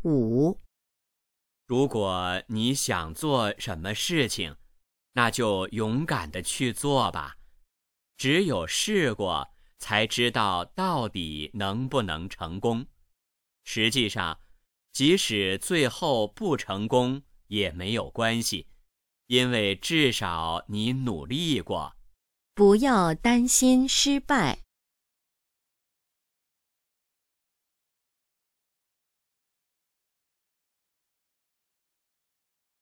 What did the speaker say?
5。 如果你想做什么事情，那就勇敢地去做吧。只有试过，才知道到底能不能成功。实际上，即使最后不成功也没有关系，因为至少你努力过。 不要担心失败。